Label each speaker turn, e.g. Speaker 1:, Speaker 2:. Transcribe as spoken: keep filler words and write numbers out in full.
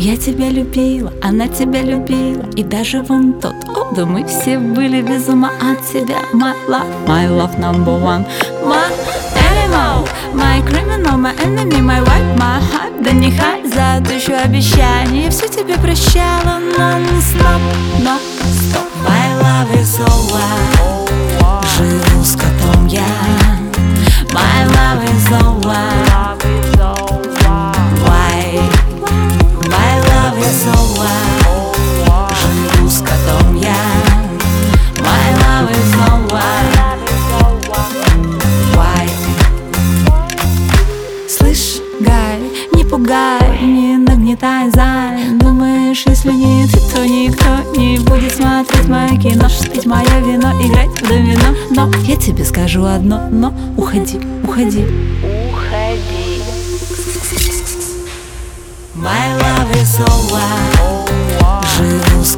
Speaker 1: Я тебя любила, она тебя любила, и даже вон тот. О, да мы все были без ума от тебя. My love, my love number one. My animal, my criminal, my enemy, my wife, my heart. Да не хай за тысячу обещаний, я все тебе прощала, non-stop, non-stop. My love is over, живу с котом я. My love is over. Why? My love is over, живу с котом я. My love is over. Why? Слышь, Гай, не пугай, не нагнетай, зай. Думаешь, если не ты, то никто не будет смотреть мое кино, пить мое вино, играть в домино. Но я тебе скажу одно, но уходи, уходи.
Speaker 2: Уходи.
Speaker 1: My love is over, живу с